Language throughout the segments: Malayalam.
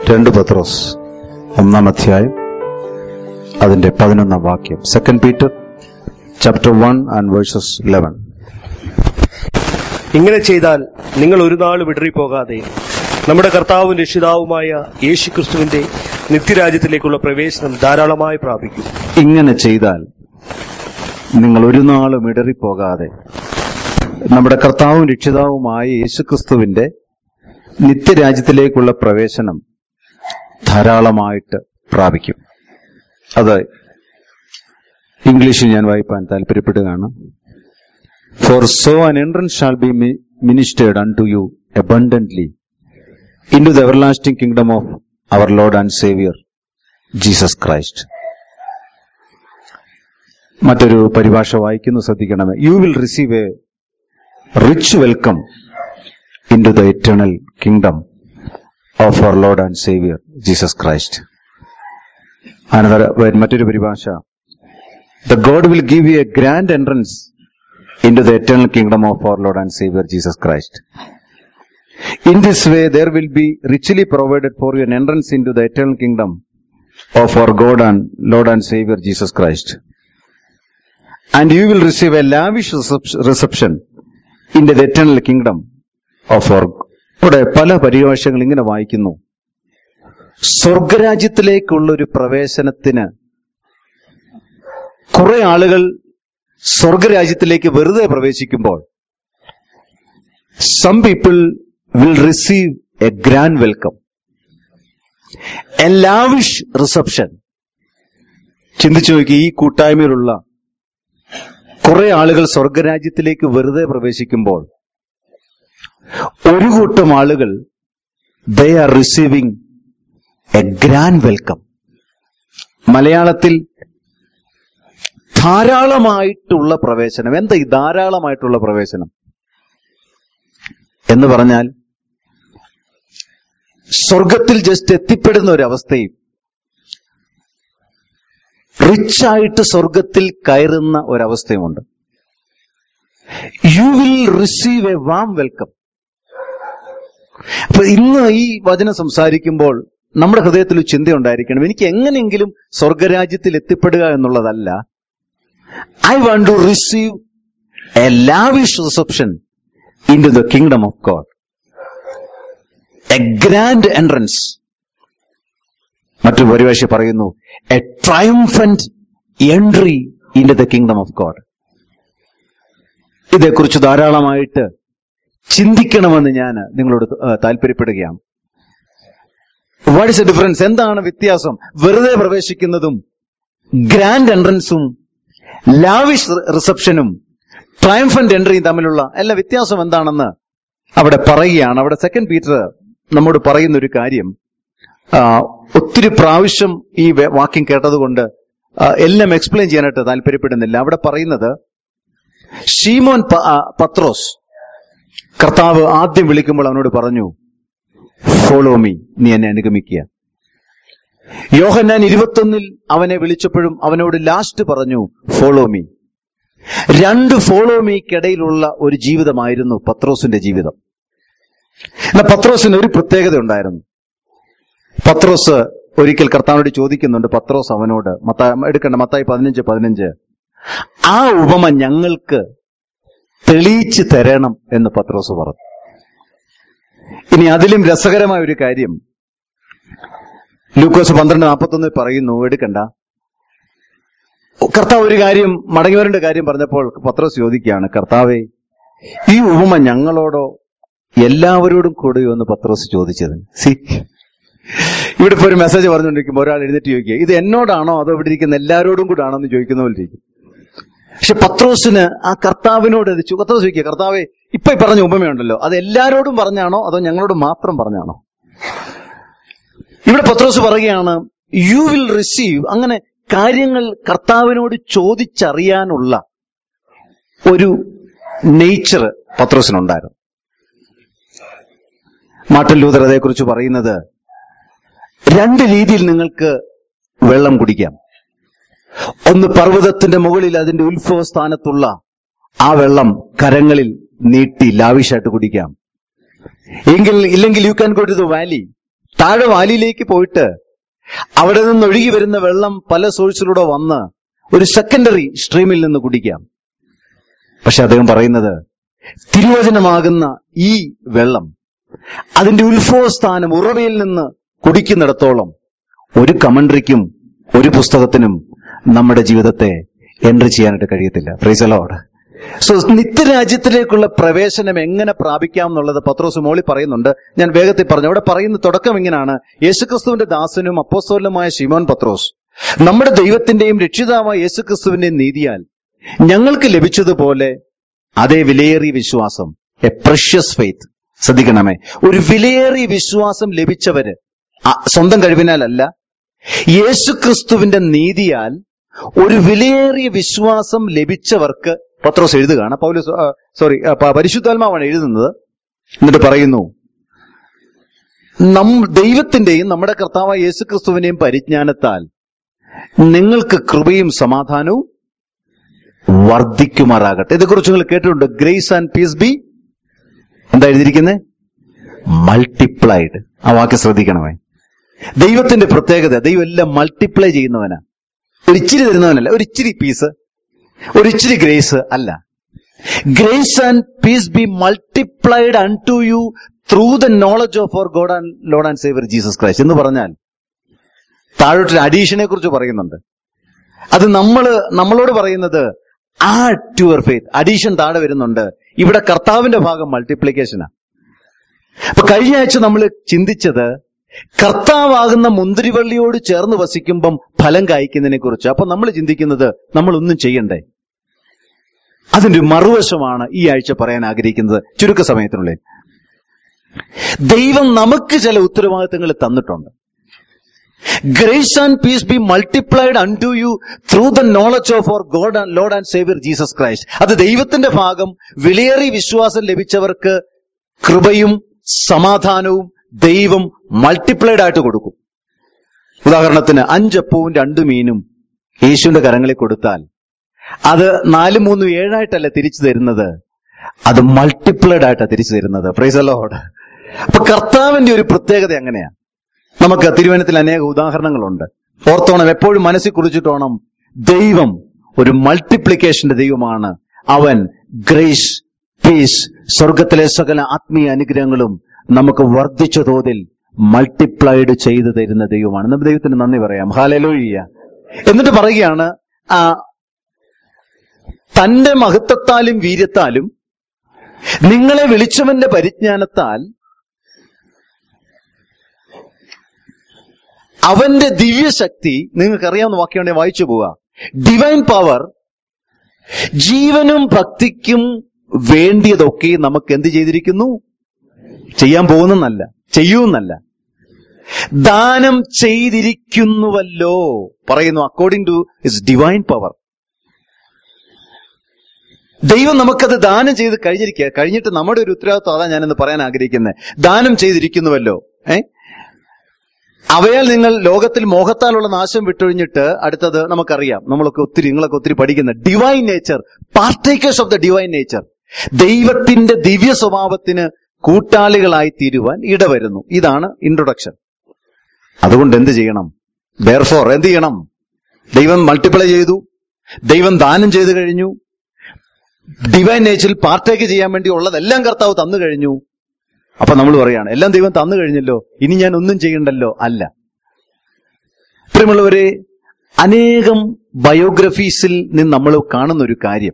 2 പത്രോസ് 1 അധ്യായം അതിന്റെ 11 വാക്യം. 2 Peter chapter 1 and verses 11. ഇങ്ങനെ ചെയ്താൽ നിങ്ങൾ ഒരു നാൾ വിടറിപ്പോകാതെ നമ്മുടെ കർത്താവും രക്ഷിതാവുമായ യേശുക്രിസ്തുവിന്റെ നിത്യരാജ്യത്തിലേക്കുള്ള പ്രവേശനം ധാരാളമായി പ്രാപിക്കും. ഇങ്ങനെ ചെയ്താൽ നിങ്ങൾ ഒരു നാളും ഇടറിപ്പോകാതെ നമ്മുടെ കർത്താവും രക്ഷിതാവുമായ യേശുക്രിസ്തുവിന്റെ നിത്യരാജ്യത്തിലേക്കുള്ള പ്രവേശനം ധാരാളമായിട്ട് പ്രാപിക്കും. അത് ഇംഗ്ലീഷിൽ ഞാൻ വായിപ്പാൻ താല്പര്യപ്പെടുകയാണ്. For so an entrance shall be ministered unto you abundantly into the everlasting kingdom of our Lord and Savior Jesus Christ. മറ്റൊരു പരിഭാഷ വായിക്കുന്നു, ശ്രദ്ധിക്കണമേ. You will receive a rich welcome into the eternal kingdom of our Lord and Savior Jesus Christ. മറ്റൊരു പരിഭാഷ, The God will give you a grand entrance into the eternal kingdom of our Lord and Savior Jesus Christ. In this way, there will be richly provided for you an entrance into the eternal kingdom of our God and Lord and Savior Jesus Christ. And you will receive a lavish reception into the eternal kingdom of our God. ഇവിടെ പല പരിഭാഷകൾ ഇങ്ങനെ വായിക്കുന്നു, സ്വർഗരാജ്യത്തിലേക്കുള്ള ഒരു പ്രവേശനത്തിന് കുറെ ആളുകൾ സ്വർഗരാജ്യത്തിലേക്ക് വെറുതെ പ്രവേശിക്കുമ്പോൾ some people will receive a grand welcome, a lavish reception. ചിന്തിച്ചു നോക്കി, ഈ കൂട്ടായ്മയിലുള്ള കുറെ ആളുകൾ സ്വർഗരാജ്യത്തിലേക്ക് വെറുതെ പ്രവേശിക്കുമ്പോൾ ഒരു കൂട്ടം ആളുകൾ they are receiving a grand welcome. മലയാളത്തിൽ ധാരാളമായിട്ടുള്ള പ്രവേശനം. എന്താ ഈ ധാരാളമായിട്ടുള്ള പ്രവേശനം എന്ന് പറഞ്ഞാൽ? സ്വർഗത്തിൽ ജസ്റ്റ് എത്തിപ്പെടുന്ന ഒരവസ്ഥയും റിച്ചായിട്ട് സ്വർഗത്തിൽ കയറുന്ന ഒരവസ്ഥയുമുണ്ട്. You will receive a warm welcome. അപ്പൊ ഇന്ന് ഈ വചനം സംസാരിക്കുമ്പോൾ നമ്മുടെ ഹൃദയത്തിൽ ഒരു ചിന്ത ഉണ്ടായിരിക്കണം, എനിക്ക് എങ്ങനെയെങ്കിലും സ്വർഗരാജ്യത്തിൽ എത്തിപ്പെടുക എന്നുള്ളതല്ല. I want to receive a lavish reception into the kingdom of God. A grand entrance. മറ്റൊരു പരിഭാഷ പറയുന്നു, a triumphant entry into the kingdom of God. ഇതേക്കുറിച്ച് ധാരാളമായിട്ട് ചിന്തിക്കണമെന്ന് ഞാൻ നിങ്ങളോട് താല്പര്യപ്പെടുകയാണ്. What is a difference? എന്താണ് വ്യത്യാസം വെറുതെ പ്രവേശിക്കുന്നതും ഗ്രാൻഡ് എൻട്രൻസും ലാവിഷ് റിസപ്ഷനും ട്രയംഫന്റ് എൻട്രിയും തമ്മിലുള്ള എല്ലാ വ്യത്യാസം എന്താണെന്ന് അവിടെ പറയുകയാണ്. അവിടെ 2 Peter നമ്മോട് പറയുന്ന ഒരു കാര്യം, ഒത്തിരി പ്രാവശ്യം ഈ വാക്യം കേട്ടതുകൊണ്ട് എല്ലാം എക്സ്പ്ലെയിൻ ചെയ്യാനായിട്ട് താല്പര്യപ്പെടുന്നില്ല. അവിടെ പറയുന്നത്, ശീമോൻ പത്രോസ് കർത്താവ് ആദ്യം വിളിക്കുമ്പോൾ അവനോട് പറഞ്ഞു, ഫോളോ മീ, നീ എന്നെ അനുഗമിക്കുക. യോഹന്നാൻ 21 അവനെ വിളിച്ചപ്പോഴും അവനോട് ലാസ്റ്റ് പറഞ്ഞു, ഫോളോ മീ. 2 ഫോളോ മീക്കിടയിലുള്ള ഒരു ജീവിതമായിരുന്നു പത്രോസിന്റെ ജീവിതം. എന്നാൽ പത്രോസിന് ഒരു പ്രത്യേകത ഉണ്ടായിരുന്നു. പത്രോസ് ഒരിക്കൽ കർത്താവിനോട് ചോദിക്കുന്നുണ്ട്, പത്രോസ് അവനോട് മത്തായി 15:15 ആ ഉപമ ഞങ്ങൾക്ക് തെളിയിച്ചു തരണം എന്ന് പത്രോസ് പറഞ്ഞു. ഇനി അതിലും രസകരമായ ഒരു കാര്യം ലൂക്കോസ് 12:41 പറയുന്നു, എടുക്കണ്ട. കർത്താവ് ഒരു കാര്യം, മടങ്ങിവരേണ്ട കാര്യം പറഞ്ഞപ്പോൾ പത്രോസ് ചോദിക്കുകയാണ്, കർത്താവേ, ഈ ഉപമ ഞങ്ങളോടോ എല്ലാവരോടും കൂടെയോ എന്ന് പത്രോസ് ചോദിച്ചത്. ഇവിടെ ഇപ്പൊ ഒരു മെസ്സേജ് പറഞ്ഞുകൊണ്ടിരിക്കുമ്പോൾ ഒരാൾ എഴുന്നേറ്റ് ചോദിക്കുക, ഇത് എന്നോടാണോ അതോ ഇവിടെ ഇരിക്കുന്ന എല്ലാവരോടും കൂടെ ആണോ എന്ന് ചോദിക്കുന്ന പോലെ ഇരിക്കും. പക്ഷെ പത്രോസിന് ആ കർത്താവിനോട് പത്രോസ് ചോദിക്കുക, കർത്താവേ, ഇപ്പൊ പറഞ്ഞ ഉപമയുണ്ടല്ലോ, അത് എല്ലാവരോടും പറഞ്ഞാണോ അതോ ഞങ്ങളോട് മാത്രം പറഞ്ഞാണോ? ഇവിടെ പത്രോസ് പറയുകയാണ്, യു വിൽ റിസീവ്. അങ്ങനെ കാര്യങ്ങൾ കർത്താവിനോട് ചോദിച്ചറിയാനുള്ള ഒരു നേച്ചർ പത്രോസിനുണ്ടായിരുന്നു. മാർട്ടിൻ ലൂതർ അതേക്കുറിച്ച് പറയുന്നത്, 2 രീതിയിൽ നിങ്ങൾക്ക് വെള്ളം കുടിക്കാം. ഒന്ന്, പർവ്വതത്തിന്റെ മുകളിൽ അതിന്റെ ഉത്ഭവ സ്ഥാനത്തുള്ള ആ വെള്ളം കരങ്ങളിൽ നീട്ടി ലാവിഷായിട്ട് കുടിക്കാം. ഇല്ലെങ്കിൽ you can go to the valley താഴെ വാലിയിലേക്ക് പോയിട്ട് അവിടെ നിന്ന് ഒഴുകി വരുന്ന വെള്ളം പല സോഴ്സിലൂടെ വന്ന് ഒരു സെക്കൻഡറി സ്ട്രീമിൽ നിന്ന് കുടിക്കാം. പക്ഷെ അദ്ദേഹം പറയുന്നത് തിരുവചനമാകുന്ന ഈ വെള്ളം അതിന്റെ ഉത്ഭവസ്ഥാനം ഉറവയിൽ നിന്ന് കുടിക്കുന്നിടത്തോളം ഒരു കമന്ററിക്കും ഒരു പുസ്തകത്തിനും നമ്മുടെ ജീവിതത്തെ എൻട്രി ചെയ്യാനായിട്ട് കഴിയത്തില്ല. Praise the Lord. സോ നിത്യരാജ്യത്തിലേക്കുള്ള പ്രവേശനം എങ്ങനെ പ്രാപിക്കാം എന്നുള്ളത് പത്രോസ് മോളി പറയുന്നുണ്ട്. ഞാൻ വേഗത്തിൽ പറഞ്ഞു. അവിടെ പറയുന്ന തുടക്കം ഇങ്ങനെയാണ്: യേശുക്രിസ്തുവിന്റെ ദാസനും അപ്പോസ്തലനുമായ ശിമോൻ പത്രോസ്, നമ്മുടെ ദൈവത്തിന്റെയും രക്ഷിതാവായ യേശുക്രിസ്തുവിന്റെയും നീതിയാൽ ഞങ്ങൾക്ക് ലഭിച്ചതുപോലെ അതേ വിലയേറിയ വിശ്വാസം, എ പ്രഷ്യസ് ഫെയ്ത്ത്. ശ്രദ്ധിക്കണമേ, ഒരു വിലയേറിയ വിശ്വാസം ലഭിച്ചവര് സ്വന്തം കഴിവിനാലല്ല, യേശുക്രിസ്തുവിന്റെ നീതിയാൽ ഒരു വിലയേറിയ വിശ്വാസം ലഭിച്ചവർക്ക് പത്രോസ് എഴുതുകയാണ്. പരിശുദ്ധാത്മാവാണ് എഴുതുന്നത്. എന്നിട്ട് പറയുന്നു, ദൈവത്തിന്റെയും നമ്മുടെ കർത്താവായ യേശുക്രിസ്തുവിന്റെയും പരിജ്ഞാനത്താൽ നിങ്ങൾക്ക് കൃപയും സമാധാനവും വർദ്ധിക്കുമാറാകട്ടെ. ഇതേക്കുറിച്ച് നിങ്ങൾ കേട്ടിട്ടുണ്ട്. ഗ്രേസ് ആൻഡ് പീസ് ബി എന്താ എഴുതിയിരിക്കുന്നത്? മൾട്ടിപ്ലൈഡ്. ആ വാക്ക് ശ്രദ്ധിക്കണമേ. ദൈവത്തിന്റെ പ്രത്യേകത, ദൈവം എല്ലാം മൾട്ടിപ്ലൈ ചെയ്യുന്നവനാ. ഒരിച്ചിരി തരുന്നവനല്ല, ഒരിച്ചിരി പീസ്, ഒരിച്ചിരി ഗ്രേസ് അല്ല. Grace and peace be multiplied unto you through the knowledge of our God and Lord and Saviour Jesus Christ എന്ന് പറഞ്ഞാൽ താഴോട്ടൊരു അഡീഷനെ കുറിച്ച് പറയുന്നുണ്ട്. അത് നമ്മളോട് പറയുന്നത് add to your faith. Addition താഴെ വരുന്നുണ്ട്. ഇവിടെ കർത്താവിന്റെ ഭാഗം മൾട്ടിപ്ലിക്കേഷനാ. അപ്പൊ കഴിഞ്ഞ ആഴ്ച നമ്മൾ ചിന്തിച്ചത് കർത്താവാകുന്ന മുന്തിരിവള്ളിയോട് ചേർന്ന് വസിക്കുമ്പം ഫലം കായ്ക്കുന്നതിനെ കുറിച്ച്. അപ്പൊ നമ്മൾ ചിന്തിക്കുന്നത് നമ്മളൊന്നും ചെയ്യണ്ടേ. അതിന്റെ ഒരു മറുവശമാണ് ഈ ആഴ്ച പറയാൻ ആഗ്രഹിക്കുന്നത് ചുരുക്ക സമയത്തിനുള്ളിൽ. ദൈവം നമുക്ക് ചില ഉത്തരവാദിത്തങ്ങൾ തന്നിട്ടുണ്ട്. Grace and peace be multiplied unto you through the knowledge of our God and Lord and Saviour Jesus Christ. അത് ദൈവത്തിന്റെ ഭാഗം. വിലയേറിയ വിശ്വാസം ലഭിച്ചവർക്ക് കൃപയും സമാധാനവും ദൈവം മൾട്ടിപ്ലൈഡ് ആയിട്ട് കൊടുക്കും. ഉദാഹരണത്തിന് 5 അപ്പവും 2 മീനും യേശുവിന്റെ കരങ്ങളിൽ കൊടുത്താൽ അത് 4, 3, 7 തിരിച്ചു തരുന്നത്. അത് മൾട്ടിപ്ലൈഡ് ആയിട്ടാണ് തിരിച്ചു തരുന്നത്. Praise the Lord. അപ്പൊ കർത്താവിന്റെ ഒരു പ്രത്യേകത അങ്ങനെയാ. നമുക്ക് തിരുവചനത്തിൽ അനേക ഉദാഹരണങ്ങളുണ്ട്. ഓർത്തോണം, എപ്പോഴും മനസ്സിൽ കുറിച്ചിട്ടോണം, ദൈവം ഒരു മൾട്ടിപ്ലിക്കേഷന്റെ ദൈവമാണ്. അവൻ ഗ്രേസ്, പീസ്, സ്വർഗത്തിലെ സകല ആത്മീയ അനുഗ്രഹങ്ങളും നമുക്ക് വർദ്ധിച്ച തോതിൽ മൾട്ടിപ്ലൈഡ് ചെയ്തു തരുന്ന ദൈവമാണ്. നമുക്ക് ദൈവത്തിന് നന്ദി പറയാം. ഹല്ലേലൂയ. എന്നിട്ട് പറയുകയാണ്, തന്റെ മഹത്വത്താലും വീര്യത്താലും നിങ്ങളെ വിളിച്ചവന്റെ പരിജ്ഞാനത്താൽ അവന്റെ ദിവ്യശക്തി, നിങ്ങൾക്കറിയാവുന്ന വാക്യം വായിച്ചു പോവുക. ഡിവൈൻ പവർ, ജീവനും ഭക്തിക്കും വേണ്ടിയതൊക്കെ നമുക്ക് എന്ത് ചെയ്തിരിക്കുന്നു? ചെയ്യാൻ പോകുന്നല്ല, ചെയ്യൂന്നല്ല, ദാനം ചെയ്തിരിക്കുന്നുവല്ലോ പറയുന്നു. According to his divine power. ദൈവം നമുക്കത് ദാനം ചെയ്ത് കഴിഞ്ഞിട്ട് നമ്മുടെ ഒരു ഉത്തരവാദിത്വം അതാ ഞാനിന്ന് പറയാൻ ആഗ്രഹിക്കുന്നത്. ദാനം ചെയ്തിരിക്കുന്നുവല്ലോ. അവയാൽ നിങ്ങൾ ലോകത്തിൽ മോഹത്താലുള്ള നാശം വിട്ടൊഴിഞ്ഞിട്ട്, അടുത്തത് നമുക്കറിയാം, നിങ്ങളൊക്കെ ഒത്തിരി പഠിക്കുന്ന divine nature, partakers of the divine nature. ദൈവത്തിന്റെ ദിവ്യ സ്വഭാവത്തിന് കൂട്ടാളികളായി തീരുവാൻ ഇടവരുന്നു. ഇതാണ് ഇൻട്രൊഡക്ഷൻ. അതുകൊണ്ട് എന്ത് ചെയ്യണം? ദെയർഫോർ എന്ത് ചെയ്യണം? ദൈവം മൾട്ടിപ്ലൈ ചെയ്തു, ദൈവം ദാനം ചെയ്തു കഴിഞ്ഞു, ഡിവൈൻ നേച്ചറിൽ പാർട്ടേക്ക് ചെയ്യാൻ വേണ്ടി ഉള്ളതെല്ലാം കർത്താവ് തന്നു കഴിഞ്ഞു. അപ്പൊ നമ്മൾ പറയാണ്, എല്ലാം ദൈവം തന്നു കഴിഞ്ഞല്ലോ, ഇനി ഞാൻ ഒന്നും ചെയ്യണ്ടല്ലോ. അല്ല പ്രിയമുള്ളവരെ, അനേകം ബയോഗ്രഫീസിൽ നിന്ന് നമ്മൾ കാണുന്ന ഒരു കാര്യം,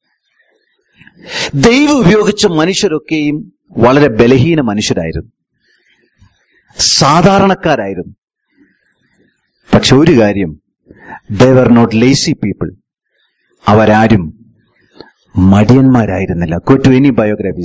ദൈവം ഉപയോഗിച്ച മനുഷ്യരൊക്കെയും വളരെ ബലഹീന മനുഷ്യരായിരുന്നു, സാധാരണക്കാരായിരുന്നു. പക്ഷെ ഒരു കാര്യം, they were not lazy people. അവരാരും മടിയന്മാരായിരുന്നില്ല. Go to any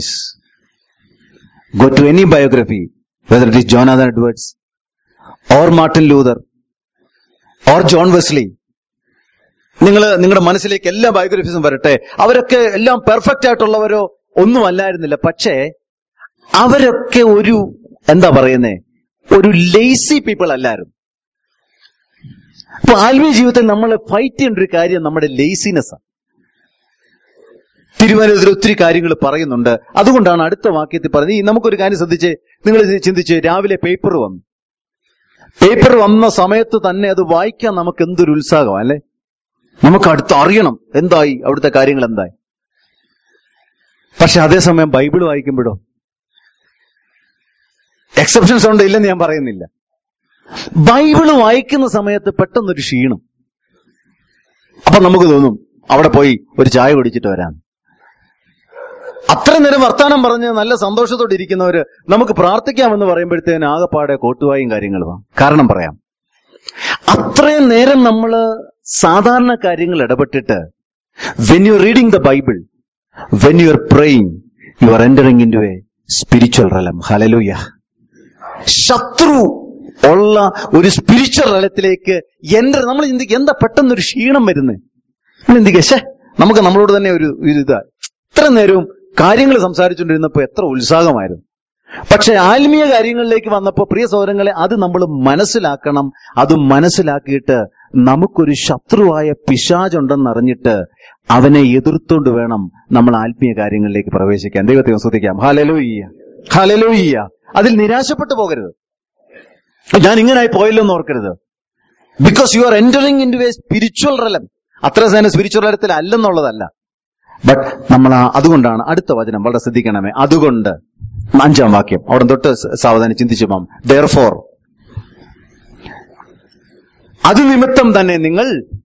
biography, whether it is Jonathan Edwards or Martin Luther or John Wesley. നിങ്ങളുടെ മനസ്സിലേക്ക് എല്ലാ ബയോഗ്രഫീസും വരട്ടെ. അവരൊക്കെ എല്ലാം പെർഫെക്റ്റ് ആയിട്ടുള്ളവരോ ഒന്നും അല്ലായിരുന്നില്ല. പക്ഷേ അവരൊക്കെ ഒരു ഒരു ലേസി പീപ്പിൾ അല്ലായിരുന്നു. അപ്പൊ ആത്മീയ ജീവിതത്തിൽ നമ്മൾ ഫൈറ്റ് ചെയ്യേണ്ട ഒരു കാര്യം നമ്മുടെ ലേസിനെസ്സാണ്. തിരുവനന്തപുരത്തിൽ ഒത്തിരി കാര്യങ്ങൾ പറയുന്നുണ്ട്. അതുകൊണ്ടാണ് അടുത്ത വാക്യത്തിൽ പറഞ്ഞത്. നമുക്കൊരു കാര്യം ശ്രദ്ധിച്ച് നിങ്ങൾ ചിന്തിച്ച്, രാവിലെ പേപ്പർ വന്നു, പേപ്പർ വന്ന സമയത്ത് തന്നെ അത് വായിക്കാൻ നമുക്ക് എന്തൊരു ഉത്സാഹം അല്ലെ. നമുക്ക് അടുത്ത് അറിയണം എന്തായി, അവിടുത്തെ കാര്യങ്ങൾ എന്തായി. പക്ഷെ അതേസമയം ബൈബിൾ വായിക്കുമ്പോഴോ, എക്സെപ്ഷൻസ് ഉണ്ട്, ഇല്ലെന്ന് ഞാൻ പറയുന്നില്ല. ബൈബിള് വായിക്കുന്ന സമയത്ത് പെട്ടെന്നൊരു ക്ഷീണം. അപ്പൊ നമുക്ക് തോന്നും അവിടെ പോയി ഒരു ചായ കുടിച്ചിട്ട് വരാം. അത്ര നേരം വർത്താനം പറഞ്ഞ് നല്ല സന്തോഷത്തോടെ ഇരിക്കുന്നവര് നമുക്ക് പ്രാർത്ഥിക്കാമെന്ന് പറയുമ്പോഴത്തേന് ആകെപ്പാടെ കോട്ടുവായും കാര്യങ്ങളുമാണ്. കാരണം പറയാം, അത്രയും നേരം നമ്മള് സാധാരണ കാര്യങ്ങൾ ഇടപെട്ടിട്ട് when you reading the Bible, when you are praying, you are entering into a spiritual realm. Hallelujah. ശത്രു ഉള്ള ഒരു സ്പിരിച്വൽ റലത്തിലേക്ക് നമ്മൾ ചിന്തിക്കുക, എന്താ പെട്ടെന്നൊരു ക്ഷീണം വരുന്നത്? നമ്മൾ ചിന്തിക്കുക, നമുക്ക് നമ്മളോട് തന്നെ ഒരു ഇതാ, ഇത്ര നേരവും കാര്യങ്ങൾ സംസാരിച്ചുകൊണ്ടിരുന്നപ്പോ എത്ര ഉത്സാഹമായിരുന്നു. പക്ഷെ ആത്മീയ കാര്യങ്ങളിലേക്ക് വന്നപ്പോ പ്രിയ സഹോദരങ്ങളെ, അത് നമ്മൾ മനസ്സിലാക്കണം. അത് മനസ്സിലാക്കിയിട്ട് നമുക്കൊരു ശത്രുവായ പിശാചുണ്ടെന്നറിഞ്ഞിട്ട് അവനെ എതിർത്തുകൊണ്ട് വേണം നമ്മൾ ആത്മീയ കാര്യങ്ങളിലേക്ക് പ്രവേശിക്കാൻ. ദൈവത്തെ സ്തുതിക്കാം. Hallelujah, hallelujah. അതിൽ നിരാശപ്പെട്ടു പോകരുത്. ഞാൻ ഇങ്ങനായി പോയല്ലോ എന്ന് ഓർക്കരുത്. Because you are entering into a spiritual realm. അത്ര തന്നെ സ്പിരിച്വൽ റലത്തിൽ അല്ലെന്നുള്ളതല്ല. ബട്ട് നമ്മൾ അതുകൊണ്ടാണ് അടുത്ത വചനം വളരെ ശ്രദ്ധിക്കണമേ. അതുകൊണ്ട് 5-ാം വാക്യം അവിടെ തൊട്ട് സാവധാനം ചിന്തിച്ചു പോകാം. Therefore, അത് നിമിത്തം തന്നെ നിങ്ങൾ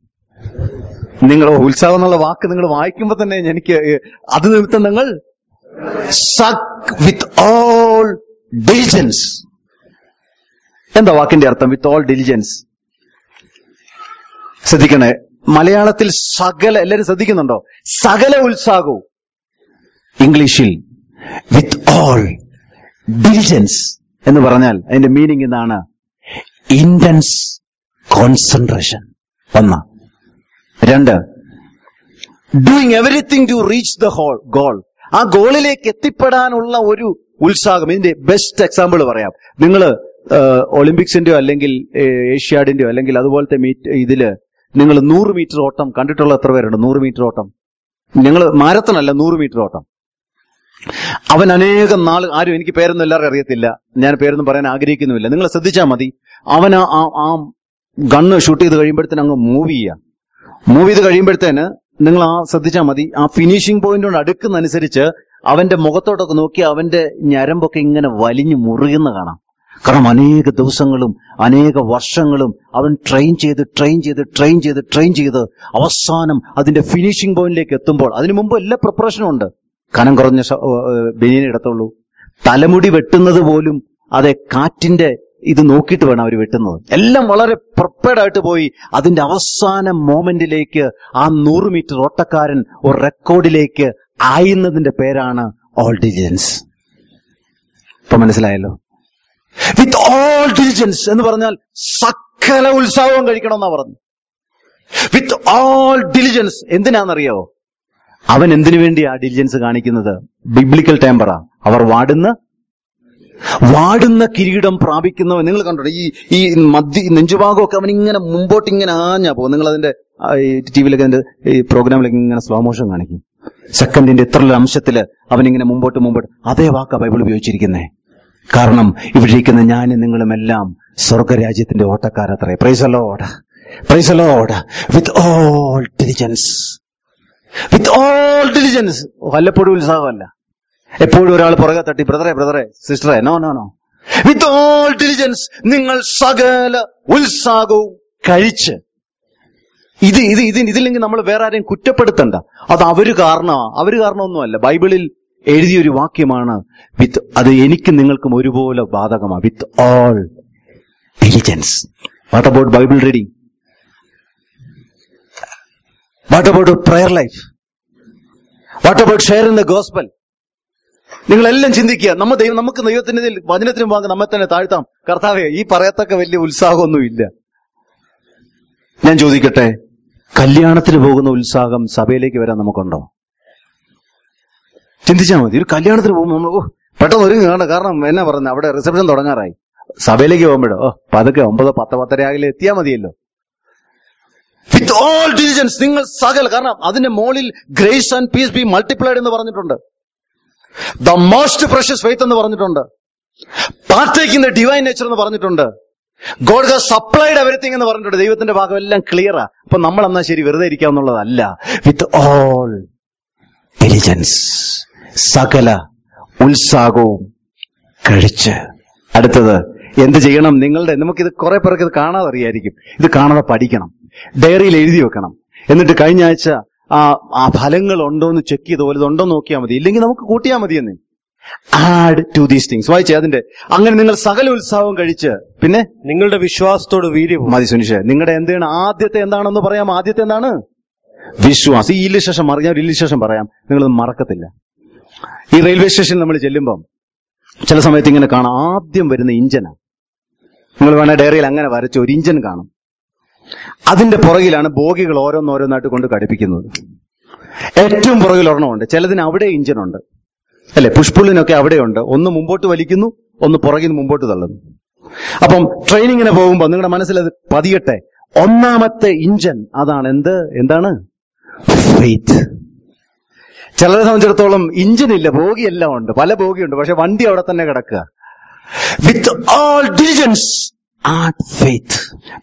ഉത്സാഹം എന്നുള്ള വാക്ക് നിങ്ങൾ വായിക്കുമ്പോ തന്നെ എനിക്ക് അത് നിമിത്തം നിങ്ങൾ സക്ക് വിത്ത് ഓൾ ഡിലിജൻസ്. എന്താ വാക്കിന്റെ അർത്ഥം? With all diligence. ശ്രദ്ധിക്കണേ, മലയാളത്തിൽ സകല, എല്ലാവരും ശ്രദ്ധിക്കുന്നുണ്ടോ? സകല ഉത്സാഹവും. ഇംഗ്ലീഷിൽ വിത്ത് ഓൾ ഡിലിജൻസ് എന്ന് പറഞ്ഞാൽ അതിന്റെ മീനിങ് എന്താണ്? Intense concentration. 1. 2, doing everything to reach the goal. ആ ഗോളിലേക്ക് എത്തിപ്പെടാനുള്ള ഒരു ഉത്സാഹം. ഇതിന്റെ ബെസ്റ്റ് എക്സാമ്പിൾ പറയാം. നിങ്ങൾ ഒളിമ്പിക്സിന്റെയോ അല്ലെങ്കിൽ ഏഷ്യാഡിന്റെയോ അല്ലെങ്കിൽ അതുപോലത്തെ ഇതില് നിങ്ങൾ 100 മീറ്റർ ഓട്ടം കണ്ടിട്ടുള്ള എത്ര പേരുണ്ട്? 100 മീറ്റർ ഓട്ടം. നിങ്ങൾ മാരത്തൺ അല്ല, 100 മീറ്റർ ഓട്ടം. അവൻ അനേകം നാൾ, ആരും എനിക്ക് പേരൊന്നും എല്ലാവരും അറിയത്തില്ല, ഞാൻ പേരൊന്നും പറയാൻ ആഗ്രഹിക്കുന്നുമില്ല. നിങ്ങൾ ശ്രദ്ധിച്ചാൽ മതി. അവൻ ആ ഗണ്ണ് ഷൂട്ട് ചെയ്ത് കഴിയുമ്പോഴത്തേന് അങ്ങ് മൂവ് ചെയ്ത് കഴിയുമ്പോഴത്തേന് നിങ്ങൾ ശ്രദ്ധിച്ചാൽ മതി. ആ ഫിനിഷിംഗ് പോയിന്റോട് അടുക്കുന്നതനുസരിച്ച് അവന്റെ മുഖത്തോട്ടൊക്കെ നോക്കി അവന്റെ ഞരമ്പൊക്കെ ഇങ്ങനെ വലിഞ്ഞു മുറുകുന്ന കാണാം. കാരണം അനേക ദിവസങ്ങളും അനേക വർഷങ്ങളും അവൻ ട്രെയിൻ ചെയ്ത് അവസാനം അതിന്റെ ഫിനിഷിംഗ് പോയിന്റിലേക്ക് എത്തുമ്പോൾ, അതിനു മുമ്പ് എല്ലാ പ്രിപ്പറേഷനും ഉണ്ട്. കനം കുറഞ്ഞ ബനിയനെ ഇടത്തുള്ളൂ. തലമുടി വെട്ടുന്നത് പോലും അതെ കാറ്റിന്റെ ഇത് നോക്കിയിട്ട് വേണം അവർ വെട്ടുന്നത്. എല്ലാം വളരെ പ്രിപ്പയർഡ് ആയിട്ട് പോയി അതിന്റെ അവസാന മോമെന്റിലേക്ക് ആ 100 മീറ്റർ ഓട്ടക്കാരൻ ഒരു റെക്കോർഡിലേക്ക് ആയുന്നതിന്റെ പേരാണ് ഓൾ ഡിലിജൻസ്. ഇപ്പൊ മനസ്സിലായല്ലോ? വിത്ത് ഓൾ ഡിലിജൻസ് എന്ന് പറഞ്ഞാൽ സകല ഉത്സാഹവും കഴിക്കണമെന്നാ പറഞ്ഞു. With all diligence. എന്തിനാണെന്നറിയോ? അവൻ എന്തിനു വേണ്ടി ആ ഡിലിജൻസ് കാണിക്കുന്നത്? ബിബ്ലിക്കൽ ടൈംബറാ. അവർ വാടുന്ന കിരീടം പ്രാപിക്കുന്നവൻ. നിങ്ങൾ കണ്ടോ ഈ നെഞ്ചുഭാഗമൊക്കെ അവൻ ഇങ്ങനെ മുമ്പോട്ട് ഇങ്ങനെ ആഞ്ഞാ പോകും. നിങ്ങൾ അതിന്റെ ടിവിയിലൊക്കെ അതിന്റെ ഈ പ്രോഗ്രാമിലൊക്കെ ഇങ്ങനെ സ്ലോ മോഷൻ കാണിക്കും. സെക്കൻഡിന്റെ ഇത്ര അംശത്തില് അവനിങ്ങനെ മുമ്പോട്ട്. അതേ വാക്കാ ബൈബിൾ ഉപയോഗിച്ചിരിക്കുന്നേ. കാരണം ഇവിടെ ഇരിക്കുന്ന ഞാനും നിങ്ങളുമെല്ലാം സ്വർഗരാജ്യത്തിന്റെ ഓട്ടക്കാരത്രേ. Praise the Lord, praise the Lord. With all diligence, with all diligence. വല്ലപ്പോഴും ഉത്സാഹമല്ല, എപ്പോഴും ഒരാൾ പുറകെ തട്ടി ബ്രദറെ സിസ്റ്ററെ. നോ. With all diligence. നിങ്ങൾ സകല ഉത്സാഹവും കഴിച്ച്. ഇതില്ലെങ്കിൽ നമ്മൾ വേറെ ആരെയും കുറ്റപ്പെടുത്തണ്ട. അത് അവര് കാരണമൊന്നുമല്ല. ബൈബിളിൽ എഴുതിയൊരു വാക്യമാണ്. അത് എനിക്കും നിങ്ങൾക്കും ഒരുപോലെ ബാധകമാണ്. With all diligence. What about Bible reading? What about prayer life? What about sharing the gospel? നിങ്ങളെല്ലാം ചിന്തിക്കുക. നമുക്ക് ദൈവത്തിന്റെ വചനത്തിന് മുമ്പാകെ നമ്മെ തന്നെ താഴ്ത്താം. കർത്താവേ, ഈ പറയത്തക്ക വലിയ ഉത്സാഹമൊന്നുമില്ല. ഞാൻ ചോദിക്കട്ടെ, കല്യാണത്തിന് പോകുന്ന ഉത്സാഹം സഭയിലേക്ക് വരാൻ നമുക്കുണ്ടോ? ചിന്തിച്ചാൽ മതി. ഒരു കല്യാണത്തിന് പോകുമ്പോൾ നമ്മൾ പെട്ടെന്ന് ഒരുങ്ങി കാണണം. കാരണം എന്നാ പറഞ്ഞ അവിടെ റിസപ്ഷൻ തുടങ്ങാറായി. സഭയിലേക്ക് പോകുമ്പോഴോ പതുക്കെ 9, 10, 10:30 ആകില്ല എത്തിയാൽ മതിയല്ലോ. With all diligence. നിങ്ങൾ സകല, കാരണം അതിന്റെ മോളിൽ grace and peace be multiplied എന്ന് പറഞ്ഞിട്ടുണ്ട്. ദ മോസ്റ്റ് പ്രഷ്യസ് ഫെയ്ത്ത് എന്ന് പറഞ്ഞിട്ടുണ്ട്. പാർട്ടേക്കിംഗ് ദ ഡിവൈൻ നേച്ചർ എന്ന് പറഞ്ഞിട്ടുണ്ട്. ഗോഡ് ഹാസ് സപ്ലൈഡ് എവരിത്തിങ് എന്ന് പറഞ്ഞിട്ടുണ്ട്. ദൈവത്തിന്റെ ഭാഗം എല്ലാം ക്ലിയറാ. അപ്പൊ നമ്മൾ എന്നാ ശരി വെറുതെ ഇരിക്കാവുന്നുള്ളതല്ല. വിത്ത് ഓൾ ഡിലിജൻസ്, സകല ഉത്സാഹവും കഴിച്ച്. അടുത്തത് എന്ത് ചെയ്യണം? നമുക്കിത് കുറെ പേർക്ക് ഇത് കാണാതെ അറിയായിരിക്കും. ഇത് കാണാതെ പഠിക്കണം, ഡയറിയിൽ എഴുതി വെക്കണം. എന്നിട്ട് കഴിഞ്ഞ ആഴ്ച ആ ഫലങ്ങൾ ഉണ്ടോ എന്ന് ചെക്ക് ചെയ്ത് പോലെ ഉണ്ടോ നോക്കിയാൽ മതി. ഇല്ലെങ്കിൽ നമുക്ക് കൂട്ടിയാൽ മതി എന്ന്. Add to these things. വായിച്ചേ അതിന്റെ. അങ്ങനെ നിങ്ങൾ സകല ഉത്സാഹവും കഴിച്ച്, പിന്നെ നിങ്ങളുടെ വിശ്വാസത്തോട് വീര്യവും. മതി സുനിഷേ. നിങ്ങളുടെ എന്താണ് ആദ്യത്തെ എന്താണെന്ന് പറയാം? ആദ്യത്തെ എന്താണ്? വിശ്വാസം. ഈ ഇല്ലിശേഷം ഞാൻ ഇല്ലിശേഷം പറയാം, നിങ്ങളത് മറക്കത്തില്ല. ഈ റെയിൽവേ സ്റ്റേഷനിൽ നമ്മൾ ചെല്ലുമ്പം ചില സമയത്ത് ഇങ്ങനെ കാണാം, ആദ്യം വരുന്ന ഇഞ്ചനാണ്. നിങ്ങൾ വേണേ ഡയറിയിൽ അങ്ങനെ വരച്ച ഒരു ഇഞ്ചൻ കാണും. അതിന്റെ പുറകിലാണ് ബോഗികൾ ഓരോന്നോരോന്നായിട്ട് കൊണ്ട് ഘടിപ്പിക്കുന്നത്. ഏറ്റവും പുറകിൽ ഒരെണ്ണമുണ്ട്. ചിലതിന് അവിടെ ഇഞ്ചനുണ്ട്, അല്ലെ? പുഷ്പുള്ളിനൊക്കെ അവിടെയുണ്ട്. ഒന്ന് മുമ്പോട്ട് വലിക്കുന്നു, ഒന്ന് പുറകിൽ നിന്ന് മുമ്പോട്ട് തള്ളുന്നു. അപ്പം ട്രെയിനിങ്ങിന് പോകുമ്പോൾ നിങ്ങളുടെ മനസ്സിലത് പതിയട്ടെ. ഒന്നാമത്തെ ഇഞ്ചൻ അതാണ് എന്താണ്? ഫെയ്ത്ത്. ചിലരെ സംബന്ധിച്ചിടത്തോളം ഇഞ്ചിനില്ല, ബോഗിയെല്ലാം ഉണ്ട്, പല ബോഗിയുണ്ട്, പക്ഷെ വണ്ടി അവിടെ തന്നെ കിടക്കുക. With all diligence add faith.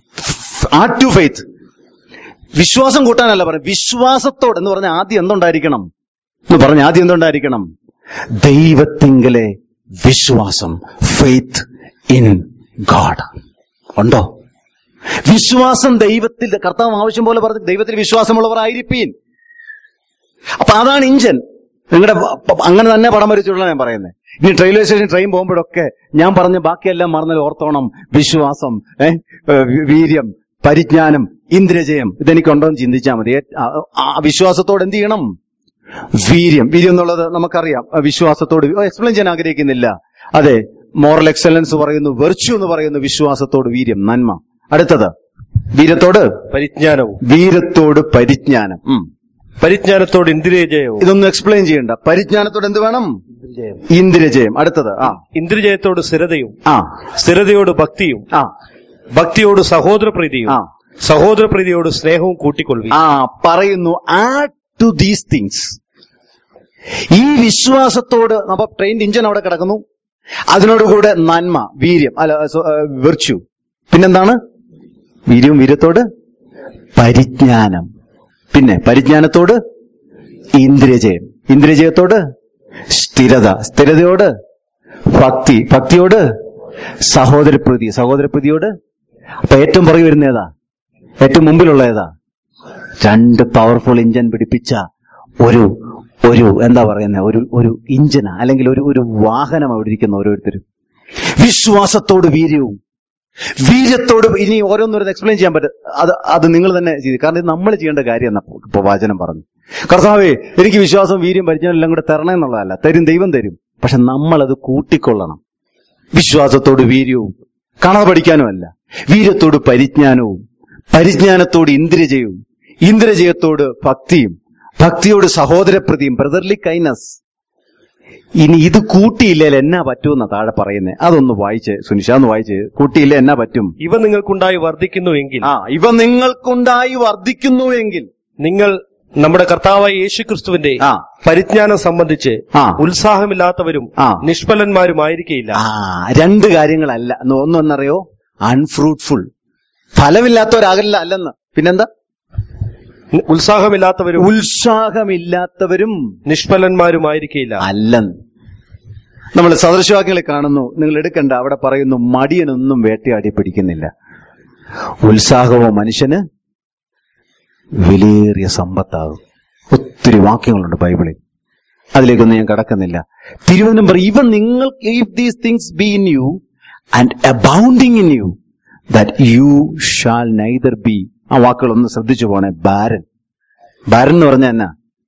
Add to faith. വിശ്വാസം കൂട്ടാനല്ല പറയും, വിശ്വാസത്തോട് എന്ന് പറഞ്ഞാൽ ആദ്യം എന്തുണ്ടായിരിക്കണം എന്ന് പറഞ്ഞ ആദ്യം എന്തുണ്ടായിരിക്കണം? ദൈവത്തിങ്കലെ വിശ്വാസം. ഫെയ്ത്ത് ഇൻ ഗാഡ് ഉണ്ടോ? വിശ്വാസം ദൈവത്തിൽ. കർത്താവ് ആവശ്യം പോലെ പറഞ്ഞു, ദൈവത്തിൽ വിശ്വാസമുള്ളവർ ആയിരിപ്പീൻ. അപ്പൊ അതാണ് ഇഞ്ചൻ. നിങ്ങളുടെ അങ്ങനെ തന്നെ പടം വരച്ചുള്ള ഞാൻ പറയുന്നത്. ഇനി റെയിൽവേ സ്റ്റേഷൻ ട്രെയിൻ പോകുമ്പോഴൊക്കെ ഞാൻ പറഞ്ഞ ബാക്കിയെല്ലാം മറന്നാൽ ഓർത്തോണം. വിശ്വാസം, വീര്യം, പരിജ്ഞാനം, ഇന്ദ്രജയം, ഇതെനിക്കുണ്ടോ എന്ന് ചിന്തിച്ചാൽ മതി. വിശ്വാസത്തോട് എന്ത് ചെയ്യണം? വീര്യം. വീര്യം എന്നുള്ളത് നമുക്കറിയാം. വിശ്വാസത്തോട് എക്സ്പ്ലെയിൻ ചെയ്യാൻ ആഗ്രഹിക്കുന്നില്ല. അതെ, മോറൽ എക്സലൻസ് പറയുന്നു, വെർച്യു എന്ന് പറയുന്നു. വിശ്വാസത്തോട് വീര്യം, നന്മ. അടുത്തത് വീരത്തോട് പരിജ്ഞാനവും. വീരത്തോട് പരിജ്ഞാനം. പരിജ്ഞാനത്തോട് ഇന്ദ്രിയജയവും. ഇതൊന്നും എക്സ്പ്ലെയിൻ ചെയ്യണ്ട. പരിജ്ഞാനത്തോട് എന്ത് വേണം? ഇന്ദ്രിയജയം. അടുത്തത് ഇന്ദ്രിയജയത്തോട് സ്ഥിരതയും. സ്ഥിരതയോട് ഭക്തിയും. ഭക്തിയോട് സഹോദരപ്രീതിയും. സഹോദരപ്രീതിയോട് സ്നേഹവും കൂട്ടിക്കൊള്ളുക. പറയുന്നു ആഡ് ടു ദീസ് തിങ്സ്. ഈ വിശ്വാസത്തോട് അപ്പൊ ട്രെയിൻ ഇഞ്ചൻ അവിടെ കിടക്കുന്നു. അതിനോടുകൂടെ നന്മ, വീര്യം, വെർച്യു. പിന്നെന്താണ്? വീര്യവും വീര്യത്തോട് പരിജ്ഞാനം. പിന്നെ പരിജ്ഞാനത്തോട് ഇന്ദ്രിയജയം. ഇന്ദ്രിയജയത്തോട് സ്ഥിരത. സ്ഥിരതയോട് ഭക്തി. ഭക്തിയോട് സഹോദരപ്രീതി. സഹോദരപ്രീതിയോട്. അപ്പൊ ഏറ്റവും പുറകെ വരുന്ന ഏതാ? ഏറ്റവും മുമ്പിലുള്ള ഏതാ? രണ്ട് പവർഫുൾ ഇഞ്ചൻ പിടിപ്പിച്ച ഒരു എന്താ പറയുന്ന ഒരു ഇഞ്ചന, അല്ലെങ്കിൽ ഒരു വാഹനം അവിടെ ഇരിക്കുന്ന ഓരോരുത്തരും. വിശ്വാസത്തോട് വീര്യവും, വീര്യത്തോട്. ഇനി ഓരോന്നോരോന്ന് എക്സ്പ്ലെയിൻ ചെയ്യാൻ പറ്റും. അത് നിങ്ങൾ തന്നെ ചെയ്തു. കാരണം ഇത് നമ്മൾ ചെയ്യേണ്ട കാര്യം എന്നാ ഇപ്പൊ വചനം പറഞ്ഞു. കർത്താവേ, എനിക്ക് വിശ്വാസം, വീര്യം, പരിജ്ഞാനം എല്ലാം കൂടെ തരണേ എന്നുള്ളതല്ല. തരും, ദൈവം തരും. പക്ഷെ നമ്മളത് കൂട്ടിക്കൊള്ളണം. വിശ്വാസത്തോട് വീര്യവും, കാണാതെ പഠിക്കാനുമല്ല. വീര്യത്തോട് പരിജ്ഞാനവും, പരിജ്ഞാനത്തോട് ഇന്ദ്രിയജയവും, ഇന്ദ്രജയത്തോട് ഭക്തിയും, ഭക്തിയോട് സഹോദരപ്രതിയും, ബ്രദർലി കൈൻഡ്നസ്. ഇനി ഇത് കൂട്ടിയില്ലേൽ എന്നാ പറ്റുമെന്നാ താഴെ പറയുന്നേ. അതൊന്ന് വായിച്ച് സുനിഷ, ഒന്ന് വായിച്ച്. കൂട്ടിയില്ലേ എന്നാ പറ്റും? ഇവ നിങ്ങൾക്കുണ്ടായി വർദ്ധിക്കുന്നുവെങ്കിൽ. ഇവ നിങ്ങൾക്കുണ്ടായി വർദ്ധിക്കുന്നുവെങ്കിൽ നിങ്ങൾ നമ്മുടെ കർത്താവായ യേശുക്രിസ്തുവിന്റെ പരിജ്ഞാനം സംബന്ധിച്ച് ഉത്സാഹമില്ലാത്തവരും നിഷ്ഫലന്മാരുമായിരിക്കില്ല. രണ്ട് കാര്യങ്ങളല്ല. ഒന്നറിയോ? അൺഫ്രൂട്ട്ഫുൾ, ഫലമില്ലാത്തവരാകില്ല അല്ലെന്ന്. പിന്നെന്താ? ഉത്സാഹമില്ലാത്തവരും നിഷ്ഫലന്മാരുമായിരിക്കില്ല അല്ലെന്ന്. നമ്മൾ സദൃശവാക്യങ്ങളെ കാണുന്നു, നിങ്ങൾ എടുക്കണ്ട. അവിടെ പറയുന്നു, മടിയനൊന്നും വേട്ടയാടി പിടിക്കുന്നില്ല. ഉത്സാഹമോ മനുഷ്യന് വിലയേറിയ സമ്പത്താകും. ഒത്തിരി വാക്യങ്ങളുണ്ട് ബൈബിളിൽ, അതിലേക്കൊന്നും ഞാൻ കടക്കുന്നില്ല. തിരുവചനം പറയും, ഇവ നിങ്ങൾ, if these things be in you and abounding in you, that you shall neither be. ആ വാക്കുകളൊന്ന് ശ്രദ്ധിച്ചു പോണേ. ബാരൻ എന്ന് പറഞ്ഞ എന്നാ?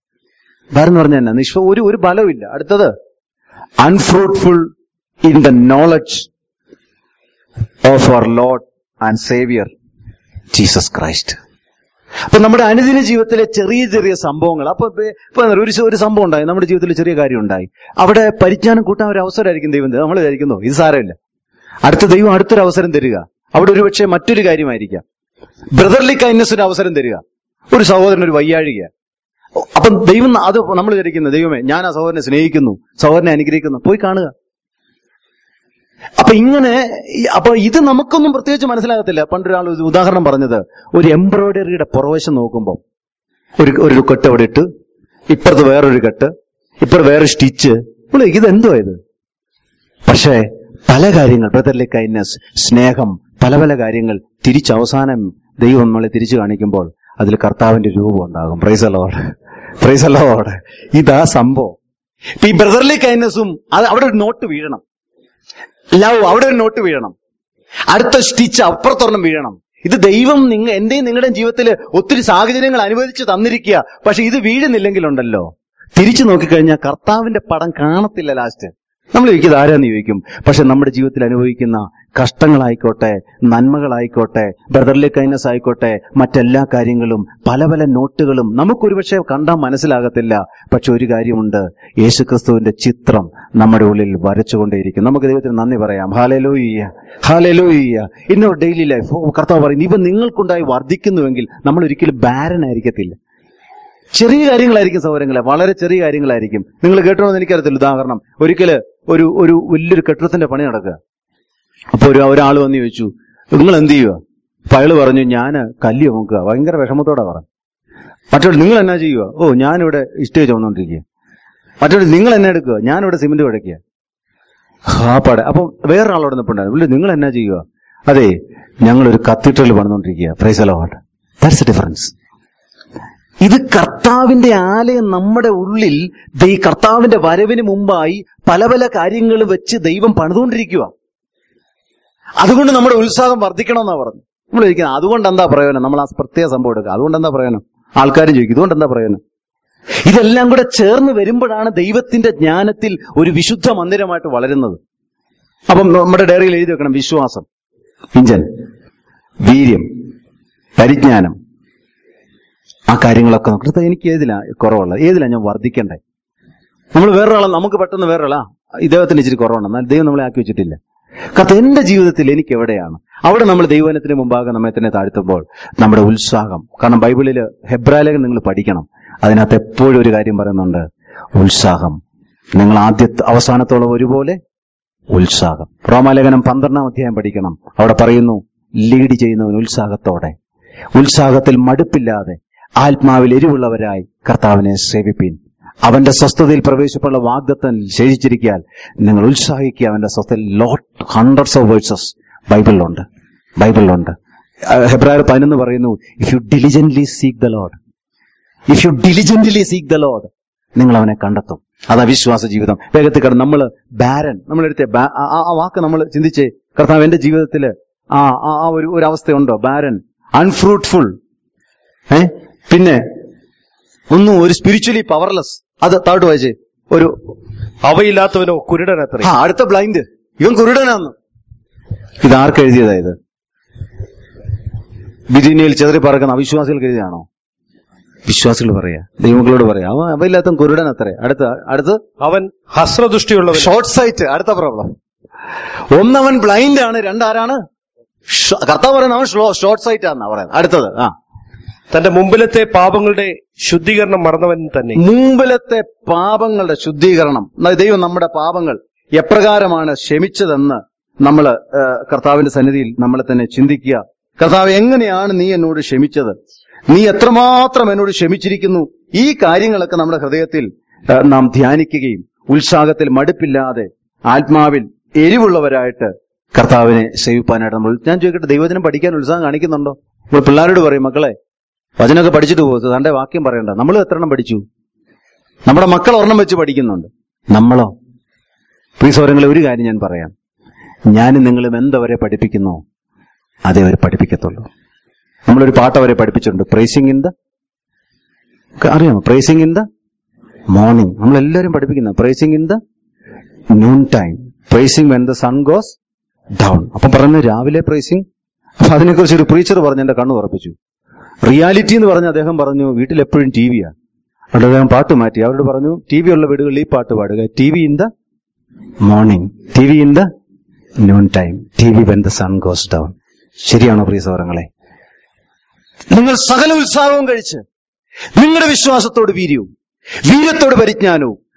ഒരു ബലമില്ല. അടുത്തത് unfruitful in the knowledge of our Lord and Saviour Jesus Christ. അപ്പൊ നമ്മുടെ അനുദിന ജീവിതത്തിലെ ചെറിയ ചെറിയ സംഭവങ്ങൾ. അപ്പൊ ഒരു സംഭവം ഉണ്ടായി, നമ്മുടെ ജീവിതത്തിൽ ചെറിയ കാര്യം ഉണ്ടായി. അവിടെ പരിജ്ഞാനം കൂട്ടാൻ ഒരു അവസരമായിരിക്കും ദൈവം. നമ്മൾ വിചാരിക്കുന്നു ഇത് സാരമില്ല, ദൈവം അടുത്തൊരു അവസരം തരിക. അവിടെ ഒരുപക്ഷെ മറ്റൊരു കാര്യമായിരിക്കാം. ബ്രദർലി കൈൻഡ്നസിന് അവസരം തരിക. ഒരു സഹോദരൻ ഒരു വയ്യാഴിക. അപ്പം ദൈവം അത് നമ്മൾ വിചാരിക്കുന്നത്, ദൈവമേ ഞാൻ ആ സഹോദരനെ സ്നേഹിക്കുന്നു, സഹോദരനെ അനുഗ്രഹിക്കുന്നു. പോയി കാണുക. അപ്പൊ ഇത് നമുക്കൊന്നും പ്രത്യേകിച്ച് മനസ്സിലാകത്തില്ല. പണ്ടൊരാൾ ഒരു ഉദാഹരണം പറഞ്ഞത്, ഒരു എംബ്രോയിഡറിയുടെ പുറവശം നോക്കുമ്പോൾ ഒരു കെട്ട് അവിടെ ഇട്ട്, ഇപ്പുറത്ത് വേറൊരു കെട്ട്, ഇപ്പുറത്ത് വേറെ സ്റ്റിച്ച്. ഇതെന്തോ ഇത്? പക്ഷേ പല കാര്യങ്ങൾ, ബ്രദർലി കൈൻഡ്നസ്, സ്നേഹം, പല പല കാര്യങ്ങൾ തിരിച്ചവസാനം ദൈവം നമ്മളെ തിരിച്ചു കാണിക്കുമ്പോൾ അതിൽ കർത്താവിന്റെ രൂപം ഉണ്ടാകും. Praise the Lord. ഇതാ സംഭവം. ഇപ്പൊ ഈ ബ്രദർലി കൈൻഡ്നസും അവിടെ ഒരു നോട്ട് വീഴണം, ലവ് അവിടെ ഒരു നോട്ട് വീഴണം, അടുത്ത സ്റ്റിച്ച് അപ്പുറത്തൊരെണ്ണം വീഴണം. ഇത് ദൈവം എന്റെയും നിങ്ങളുടെയും ജീവിതത്തിൽ ഒത്തിരി സാഹചര്യങ്ങൾ അനുവദിച്ച് തന്നിരിക്കുക. പക്ഷെ ഇത് വീഴുന്നില്ലെങ്കിലുണ്ടല്ലോ, തിരിച്ചു നോക്കിക്കഴിഞ്ഞാൽ കർത്താവിന്റെ പടം കാണത്തില്ല. ലാസ്റ്റ് നമ്മൾ ചോദിക്കുന്നത് ആരാന്ന് ചോദിക്കും. പക്ഷെ നമ്മുടെ ജീവിതത്തിൽ അനുഭവിക്കുന്ന കഷ്ടങ്ങളായിക്കോട്ടെ, നന്മകളായിക്കോട്ടെ, ബ്രദർലി കൈൻഡ്നസ് ആയിക്കോട്ടെ, മറ്റെല്ലാ കാര്യങ്ങളും പല പല നോട്ടുകളും നമുക്കൊരുപക്ഷെ കണ്ടാൽ മനസ്സിലാകത്തില്ല. പക്ഷെ ഒരു കാര്യമുണ്ട്, യേശുക്രിസ്തുവിന്റെ ചിത്രം നമ്മുടെ ഉള്ളിൽ വരച്ചുകൊണ്ടേയിരിക്കും. നമുക്ക് ദൈവത്തിന് നന്ദി പറയാം. Hallelujah, hallelujah. In our daily life കർത്താവ് പറയുന്നു, ഇവ നിങ്ങൾക്കുണ്ടായി വർദ്ധിക്കുന്നുവെങ്കിൽ നമ്മൾ ഒരിക്കലും ബാരനായിരിക്കത്തില്ല. ചെറിയ കാര്യങ്ങളായിരിക്കും സഹോദരങ്ങളെ, വളരെ ചെറിയ കാര്യങ്ങളായിരിക്കും. നിങ്ങൾ കേട്ടോന്ന് എനിക്കറിയത്തില്ല. ഉദാഹരണം, ഒരിക്കല് ഒരു വലിയൊരു കെട്ടിടത്തിന്റെ പണി നടക്കുക. അപ്പൊ ഒരാൾ വന്ന് ചോദിച്ചു, നിങ്ങൾ എന്ത് ചെയ്യുക? അപ്പൊ അയാള് പറഞ്ഞു, ഞാൻ കല്ല് നോക്കുക. ഭയങ്കര വിഷമത്തോടെ പറഞ്ഞു. മറ്റൊരു, നിങ്ങൾ എന്നാ ചെയ്യുക? ഓ, ഞാനിവിടെ ഇഷ്ടിക ചുമന്നുകൊണ്ടിരിക്കുക. മറ്റൊരു, നിങ്ങൾ എന്നെ എടുക്കുക? ഞാനിവിടെ സിമെന്റ് കുഴയ്ക്കുക. പാടെ. അപ്പൊ വേറൊരാളോട് നിൽപ്പുണ്ടായിരുന്നു, നിങ്ങൾ എന്നാ ചെയ്യുക? അതെ, ഞങ്ങളൊരു കത്തീഡ്രൽ പണിതുകൊണ്ടിരിക്കുക. Praise the Lord. That's the difference. ഇത് കർത്താവിന്റെ ആലയം നമ്മുടെ ഉള്ളിൽ കർത്താവിന്റെ വരവിന് മുമ്പായി പല പല കാര്യങ്ങൾ വെച്ച് ദൈവം പണിതുകൊണ്ടിരിക്കുക. അതുകൊണ്ട് നമ്മുടെ ഉത്സാഹം വർദ്ധിക്കണമെന്നാ പറഞ്ഞു. നമ്മൾ ചോദിക്കുന്നത് അതുകൊണ്ട് എന്താ പ്രയോജനം? നമ്മൾ ആ പ്രത്യേക സംഭവം എടുക്കുക. അതുകൊണ്ട് എന്താ പ്രയോജനം? ആൾക്കാരും ചോദിക്കും, ഇതുകൊണ്ട് എന്താ പ്രയോജനം? ഇതെല്ലാം കൂടെ ചേർന്ന് വരുമ്പോഴാണ് ദൈവത്തിന്റെ ജ്ഞാനത്തിൽ ഒരു വിശുദ്ധ മന്ദിരമായിട്ട് വളരുന്നത്. അപ്പം നമ്മുടെ ഡയറിയിൽ എഴുതി വെക്കണം, വിശ്വാസം, ഇഞ്ചൻ, വീര്യം, പരിജ്ഞാനം, ആ കാര്യങ്ങളൊക്കെ നോക്കിട്ട് എനിക്ക് ഏതിലാ കുറവുള്ളത്, ഏതിലാ ഞാൻ വർദ്ധിക്കണ്ടേ? നമ്മൾ വേറൊരാളെ, നമുക്ക് പെട്ടെന്ന് വേറൊരാളാ ഇദ്ദേഹത്തിന് ഇച്ചിരി കുറവുണ്ട്, എന്നാൽ ദൈവം നമ്മളെ ആക്കി വെച്ചിട്ടില്ല. കാരണം എന്റെ ജീവിതത്തിൽ എനിക്ക് എവിടെയാണ്? അവിടെ നമ്മൾ ദൈവത്തിന് മുമ്പാകെ നമ്മെ തന്നെ താഴ്ത്തുമ്പോൾ നമ്മുടെ ഉത്സാഹം, കാരണം ബൈബിളിൽ ഹെബ്രായലേഖനം നിങ്ങൾ പഠിക്കണം, അതിനകത്ത് എപ്പോഴും ഒരു കാര്യം പറയുന്നുണ്ട്, ഉത്സാഹം. നിങ്ങൾ അവസാനത്തോളം ഒരുപോലെ ഉത്സാഹം. റോമാലേഖനം 12-ാം അധ്യായം പഠിക്കണം. അവിടെ പറയുന്നു, ലീഡ് ചെയ്യുന്നവൻ ഉത്സാഹത്തോടെ, ഉത്സാഹത്തിൽ മടുപ്പില്ലാതെ ആത്മാവിൽ എരിവുള്ളവരായി കർത്താവിനെ സേവിപ്പീൻ. അവന്റെ സ്വസ്ഥതയിൽ പ്രവേശിപ്പുള്ള വാഗ്ദത്തം ശേഷിച്ചിരിക്കാൻ നിങ്ങൾ ഉത്സാഹിക്കുക. അവന്റെ സ്വസ്ഥതയിൽ ഹൺഡ്രഡ്സ് ഓഫ് വേഴ്സസ് ബൈബിളിലുണ്ട്. ഹെബ്രായർ 11 പറയുന്നു, if you diligently seek the Lord, if you diligently seek the Lord, നിങ്ങൾ അവനെ കണ്ടെത്തും. അതാ വിശ്വാസ ജീവിതം. വേഗത്തിൽ കടന്ന് നമ്മൾ ബാരൻ, നമ്മളെടുത്ത ആ വാക്ക് നമ്മൾ ചിന്തിച്ചേ. കർത്താവ് എന്റെ ജീവിതത്തിൽ ആ ഒരു അവസ്ഥയുണ്ടോ? ബാരൻ, അൺഫ്രൂട്ട്ഫുൾ, പിന്നെ ഒരു സ്പിരിച്വലി പവർലെസ്. അത് താഴോട്ട് വായിച്ചേ. ഒരു അവയില്ലാത്തവനോ കുരുടനത്ര. അടുത്ത ബ്ലൈൻഡ്, ഇവൻ കുരുടനാന്ന്. ഇതാർക്ക് എഴുതിയതായത്? ബിദീനിയയിൽ ചെതറി പറക്കുന്ന അവിശ്വാസികൾക്ക് എഴുതിയാണോ? വിശ്വാസികൾ പറയാ, ദൈവങ്ങളോട് പറയാ, അവയില്ലാത്ത കുരുടൻ അത്രേ. അടുത്ത് അവൻ ഹസ്രദൃഷ്ടിയുള്ളവൻ, ഷോർട്ട് സൈറ്റ്. അടുത്ത പ്രോബ്ലം, ഒന്നവൻ ബ്ലൈൻഡ് ആണ്, രണ്ടാരാണ്? കർത്താവ് പറയുന്നത് അവൻ ഷോർട്ട് സൈറ്റ് ആണെന്നാ പറയുന്നത്. അടുത്തത്, തന്റെ മുമ്പിലത്തെ പാപങ്ങളുടെ ശുദ്ധീകരണം മറന്നവൻ തന്നെ. മുമ്പിലത്തെ പാപങ്ങളുടെ ശുദ്ധീകരണം. ദൈവം നമ്മുടെ പാപങ്ങൾ എപ്രകാരമാണ് ക്ഷമിച്ചതെന്ന് നമ്മൾ കർത്താവിന്റെ സന്നിധിയിൽ നമ്മളെ തന്നെ ചിന്തിക്കുക. കർത്താവ്, എങ്ങനെയാണ് നീ എന്നോട് ക്ഷമിച്ചത്? നീ എത്രമാത്രം എന്നോട് ക്ഷമിച്ചിരിക്കുന്നു? ഈ കാര്യങ്ങളൊക്കെ നമ്മുടെ ഹൃദയത്തിൽ നാം ധ്യാനിക്കുകയും ഉത്സാഹത്തിൽ മടുപ്പില്ലാതെ ആത്മാവിൽ എരിവുള്ളവരായിട്ട് കർത്താവിനെ സേവിപ്പാനായിട്ട് ഞാൻ ചോദിക്കട്ടെ, ദൈവത്തിനും പഠിക്കാൻ ഉത്സാഹം കാണിക്കുന്നുണ്ടോ? ഇപ്പോൾ പിള്ളേരോട് പറയും, മക്കളെ വചനമൊക്കെ പഠിച്ചിട്ട് പോകും, തന്റെ വാക്യം പറയണ്ട. നമ്മൾ എത്ര എണ്ണം പഠിച്ചു? നമ്മുടെ മക്കൾ ഒരെണ്ണം വെച്ച് പഠിക്കുന്നുണ്ട്. നമ്മളോ? പ്രിയസഹോദരങ്ങളെ, ഒരു കാര്യം ഞാൻ പറയാം, ഞാനും നിങ്ങളും എന്തവരെ പഠിപ്പിക്കുന്നോ അതേ അവരെ പഠിപ്പിക്കത്തുള്ളൂ. നമ്മളൊരു പാട്ട് അവരെ പഠിപ്പിച്ചിട്ടുണ്ട്, പ്രൈസിംഗ് ഇൻ ദ, അറിയാമോ? Praising in the morning. നമ്മളെല്ലാവരും പഠിപ്പിക്കുന്ന praising in the noon time, praising when the sun goes down. അപ്പം പറഞ്ഞു രാവിലെ പ്രൈസിംഗ്. അപ്പൊ അതിനെക്കുറിച്ച് ഒരു പ്രീച്ചർ പറഞ്ഞ് എന്റെ കണ്ണു തുറപ്പിച്ചു. റിയാലിറ്റി എന്ന് പറഞ്ഞ് അദ്ദേഹം പറഞ്ഞു, വീട്ടിൽ എപ്പോഴും ടി വിയാ. അവിടെ അദ്ദേഹം പാട്ട് മാറ്റി. അവരോട് പറഞ്ഞു, ടി വി ഉള്ള വീടുകളിൽ ഈ പാട്ട് പാടുക, T V in the morning, T V in the noon time, T V when the sun goes down. ശരിയാണോ പ്രിയ സഹോദരങ്ങളെ? നിങ്ങൾ സകല ഉത്സാഹവും കഴിച്ച് നിങ്ങളുടെ വിശ്വാസത്തോട് വീര്യവും, വീര്യത്തോട് പരിജ്ഞാനവും,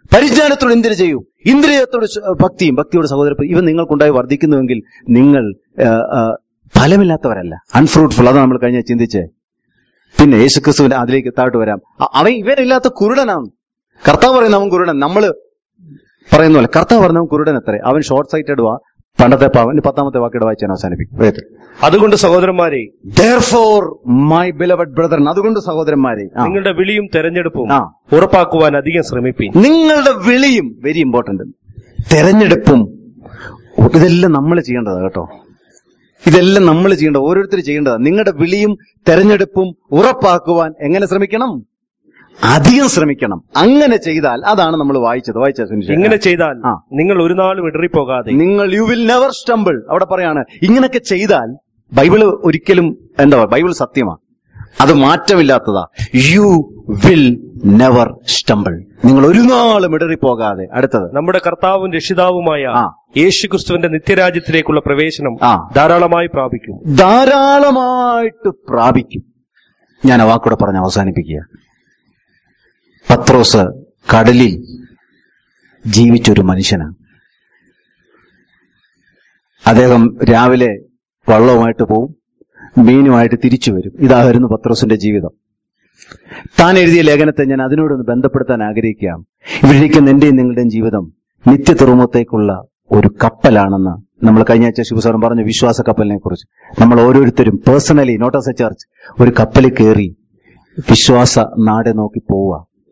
പരിജ്ഞാനത്തോട് ഇന്ദ്രിയ ചെയ്യൂ, ഇന്ദ്രിയത്തോട് ഭക്തിയും, ഭക്തിയോട് സഹോദരപ്രീതി. ഇവ നിങ്ങൾക്കുണ്ടായി വർദ്ധിക്കുന്നുവെങ്കിൽ നിങ്ങൾ ഫലമില്ലാത്തവരല്ല, അൺഫ്രൂട്ട്ഫുൾ. അതാണ് നമ്മൾ കഴിഞ്ഞ ചിന്തിച്ചേ. പിന്നെ യേശുക്രിസ്തുവിന്റെ അതിലേക്ക് താഴ്ത്തു വരാം. അവൻ ഇവരില്ലാത്ത കുരുടനാണ്. കർത്താവ് പറയുന്ന അവൻ കുരുടൻ. നമ്മള് പറയുന്ന പോലെ കർത്താവ് പറഞ്ഞവൻ കുരുടൻ എത്ര, അവൻ ഷോർട്ട് സൈറ്റഡ് വാ. പണ്ടത്തെ 10ാമത്തെ വാക്കിയുടെ വായിച്ചാൽ അവസാനിപ്പിക്കും. അതുകൊണ്ട് സഹോദരന്മാരെ, therefore my beloved brethren, അതുകൊണ്ട് സഹോദരന്മാരെ, നിങ്ങളുടെ വിളിയും തെരഞ്ഞെടുപ്പും ഉറപ്പാക്കുവാൻ അധികം ശ്രമിപ്പീൻ. നിങ്ങളുടെ വിളിയും വെരി ഇമ്പോർട്ടന്റ്, തെരഞ്ഞെടുപ്പും, ഇതെല്ലാം നമ്മൾ ചെയ്യേണ്ടതാണ് കേട്ടോ. ഇതെല്ലാം നമ്മൾ ചെയ്യേണ്ടത്, ഓരോരുത്തർ ചെയ്യേണ്ടതാണ്. നിങ്ങളുടെ വിളിയും തെരഞ്ഞെടുപ്പും ഉറപ്പാക്കുവാൻ എങ്ങനെ ശ്രമിക്കണം? അധികം ശ്രമിക്കണം. അങ്ങനെ ചെയ്താൽ, അതാണ് നമ്മൾ വായിച്ചത്. ഇങ്ങനെ ചെയ്താൽ നിങ്ങൾ ഒരു നാളും ഇടറിപ്പോകാതെ, നിങ്ങൾ യു വിൽ നെവർ സ്റ്റംബിൾ. അവിടെ പറയാണ്, ഇങ്ങനെയൊക്കെ ചെയ്താൽ, ബൈബിള് ഒരിക്കലും ബൈബിൾ സത്യമാണ്, അത് മാറ്റമില്ലാത്തതാ. യു വിൽ നെവർ സ്റ്റംബിൾ, നിങ്ങൾ ഒരു നാളും ഇടറിപ്പോകാതെ. അടുത്തത്, നമ്മുടെ കർത്താവും രക്ഷിതാവുമായ യേശുക്രിസ്തുവിന്റെ നിത്യരാജ്യത്തിലേക്കുള്ള പ്രവേശനം ധാരാളമായി പ്രാപിക്കും. ധാരാളമായിട്ട് പ്രാപിക്കും. ഞാൻ ആ വാക്കൂടെ പറഞ്ഞ് അവസാനിപ്പിക്കുക. പത്രോസ് കടലിൽ ജീവിച്ചൊരു മനുഷ്യനാണ്. അദ്ദേഹം രാവിലെ വള്ളവുമായിട്ട് പോവും, മീനുമായിട്ട് തിരിച്ചു വരും. ഇതായിരുന്നു പത്രോസിന്റെ ജീവിതം. താൻ എഴുതിയ ലേഖനത്തെ ഞാൻ അതിനോടൊന്ന് ബന്ധപ്പെടുത്താൻ ആഗ്രഹിക്കുകയാണ്. ഇവിടിരിക്കുന്ന എന്റെയും നിങ്ങളുടെയും ജീവിതം നിത്യ തുറമുഖത്തേക്കുള്ള ഒരു കപ്പലാണെന്ന് നമ്മൾ കഴിഞ്ഞ ആഴ്ച ശിവസാറും പറഞ്ഞു. വിശ്വാസ കപ്പലിനെ കുറിച്ച് നമ്മൾ ഓരോരുത്തരും personally, not as a church, ഒരു കപ്പലിൽ കയറി വിശ്വാസ നാടെ നോക്കി പോവുക.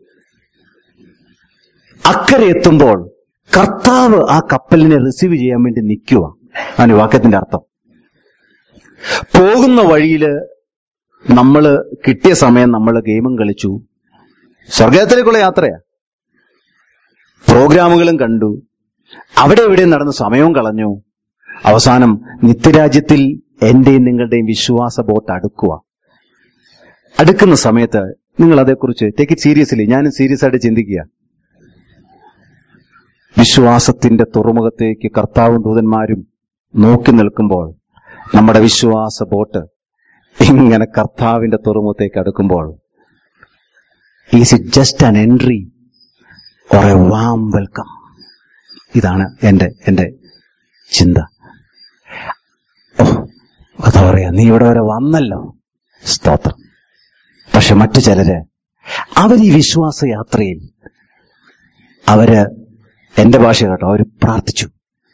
അക്കരെ എത്തുമ്പോൾ കർത്താവ് ആ കപ്പലിനെ റിസീവ് ചെയ്യാൻ വേണ്ടി നിൽക്കുക. ആണ് വാക്യത്തിന്റെ അർത്ഥം. പോകുന്ന വഴിയില് നമ്മള് കിട്ടിയ സമയം നമ്മൾ ഗെയിമും കളിച്ചു, സ്വർഗത്തിലേക്കുള്ള യാത്രയാ, പ്രോഗ്രാമുകളും കണ്ടു, അവിടെ എവിടെയും നടന്ന് സമയവും കളഞ്ഞു. അവസാനം നിത്യരാജ്യത്തിൽ എന്റെയും നിങ്ങളുടെയും വിശ്വാസ ബോട്ട് അടുക്കുന്ന സമയത്ത് നിങ്ങൾ അതേക്കുറിച്ച് ടേക്ക് ഇറ്റ് സീരിയസ്ലി. ഞാനും സീരിയസ് ആയിട്ട് ചിന്തിക്കുക. വിശ്വാസത്തിന്റെ തുറമുഖത്തേക്ക് കർത്താവും ദൂതന്മാരും നോക്കി നിൽക്കുമ്പോൾ, നമ്മുടെ വിശ്വാസ ബോട്ട് ഇങ്ങനെ കർത്താവിന്റെ തുറമുഖത്തേക്ക് അടുക്കുമ്പോൾ, is it just an entry or a warm welcome? ഇതാണ് എന്റെ ചിന്ത. എന്താ പറയാ, നീ ഇവിടെ വരെ വന്നല്ലോ, സ്തോത്രം. പക്ഷെ മറ്റു ചിലര് അവർ ഈ വിശ്വാസ യാത്രയിൽ അവര്, എന്റെ ഭാഷ കേട്ടോ, അവർ പ്രാർത്ഥിച്ചു,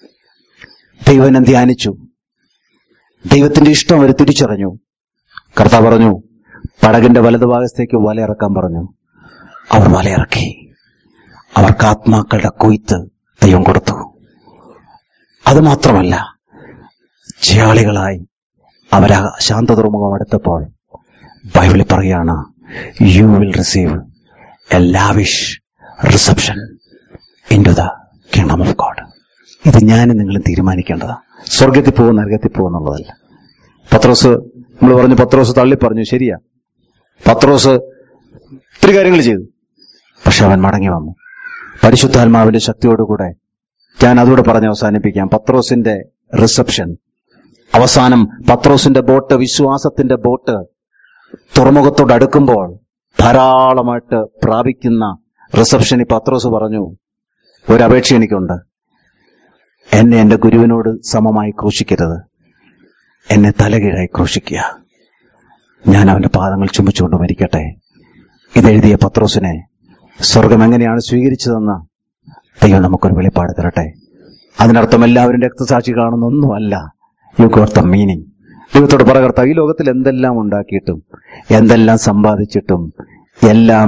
ദൈവനെ ധ്യാനിച്ചു, ദൈവത്തിന്റെ ഇഷ്ടം അവർ തിരിച്ചറിഞ്ഞു. കർത്താവ് പറഞ്ഞു, പടകിന്റെ വലതുഭാഗത്തേക്ക് വലയിറക്കാൻ പറഞ്ഞു. അവർ വലയിറക്കി. അവർക്ക് ആത്മാക്കളുടെ കൊയ്ത്ത് ദൈവം കൊടുത്തു. അതുമാത്രമല്ല, ജയാളികളായി അവരാ ശാന്ത തുറമുഖം അടുത്തപ്പോൾ ബൈബിളിൽ പറയാണ്, you will receive a lavish reception into the kingdom of God. ഇത് ഞാനും നിങ്ങളും തീരുമാനിക്കേണ്ടതാ. സ്വർഗത്തിൽ പോകും നരകത്തിൽ പോകുന്നുള്ളതല്ല. പത്രോസ്, നമ്മൾ പറഞ്ഞു, പത്രോസ് തള്ളി പറഞ്ഞു, ശരിയാ. പത്രോസ് ഒത്തിരി കാര്യങ്ങൾ ചെയ്തു, പക്ഷെ അവൻ മടങ്ങി വന്നു പരിശുദ്ധാത്മാവിന്റെ ശക്തിയോടുകൂടെ. ഞാൻ അതുകൂടെ പറഞ്ഞ് അവസാനിപ്പിക്കാം. പത്രോസിന്റെ റിസപ്ഷൻ, അവസാനം പത്രോസിന്റെ ബോട്ട്, വിശ്വാസത്തിന്റെ ബോട്ട് തുറമുഖത്തോട് അടുക്കുമ്പോൾ ധാരാളമായിട്ട് പ്രാപിക്കുന്ന റിസപ്ഷനിൽ പത്രോസ് പറഞ്ഞു, ഒരപേക്ഷ എനിക്കുണ്ട്, എന്നെ എന്റെ ഗുരുവിനോട് സമമായി ക്രൂശിക്കരുത്, എന്നെ തലകീഴായി ക്രൂശിക്കുക, ഞാൻ അവന്റെ പാദങ്ങൾ ചുംബിച്ചുകൊണ്ട് മരിക്കട്ടെ. ഇതെഴുതിയ പത്രോസിനെ സ്വർഗം എങ്ങനെയാണ് സ്വീകരിച്ചതെന്ന് ദൈവം നമുക്കൊരു വെളിപ്പാട് തരട്ടെ. അതിനർത്ഥം എല്ലാവരും രക്തസാക്ഷി കാണുന്നൊന്നുമല്ല. You got the meaning. ദൈവത്തോട് പറ, കർത്താവ്, ഈ ലോകത്തിൽ എന്തെല്ലാം ഉണ്ടാക്കിയിട്ടും എന്തെല്ലാം സമ്പാദിച്ചിട്ടും എല്ലാം